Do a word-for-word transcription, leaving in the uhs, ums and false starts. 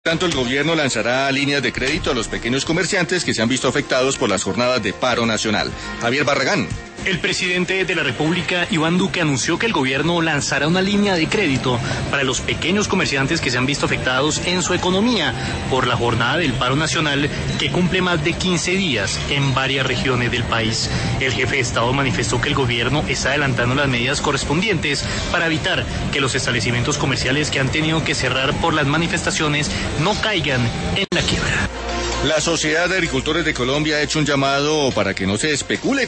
Tanto el gobierno lanzará líneas de crédito a los pequeños comerciantes que se han visto afectados por las jornadas de paro nacional. Javier Barragán. El presidente de la República, Iván Duque, anunció que el gobierno lanzará una línea de crédito para los pequeños comerciantes que se han visto afectados en su economía por la jornada del paro nacional que cumple más de quince días en varias regiones del país. El jefe de Estado manifestó que el gobierno está adelantando las medidas correspondientes para evitar que los establecimientos comerciales que han tenido que cerrar por las manifestaciones no caigan en la quiebra. La Sociedad de Agricultores de Colombia ha hecho un llamado para que no se especule